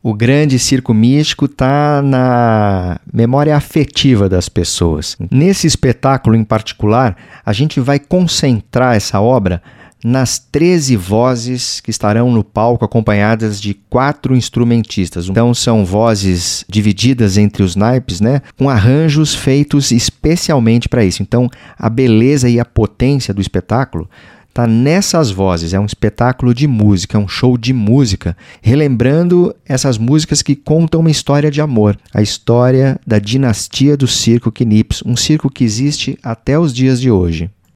O grande circo místico está na memória afetiva das pessoas. Nesse espetáculo em particular, a gente vai concentrar essa obra nas 13 vozes que estarão no palco acompanhadas de 4 instrumentistas. Então são vozes divididas entre os naipes, né, com arranjos feitos especialmente para isso. Então a beleza e a potência do espetáculo está nessas vozes. É um espetáculo de música, é um show de música, relembrando essas músicas que contam uma história de amor, a história da dinastia do circo Knips, um circo que existe até os dias de hoje.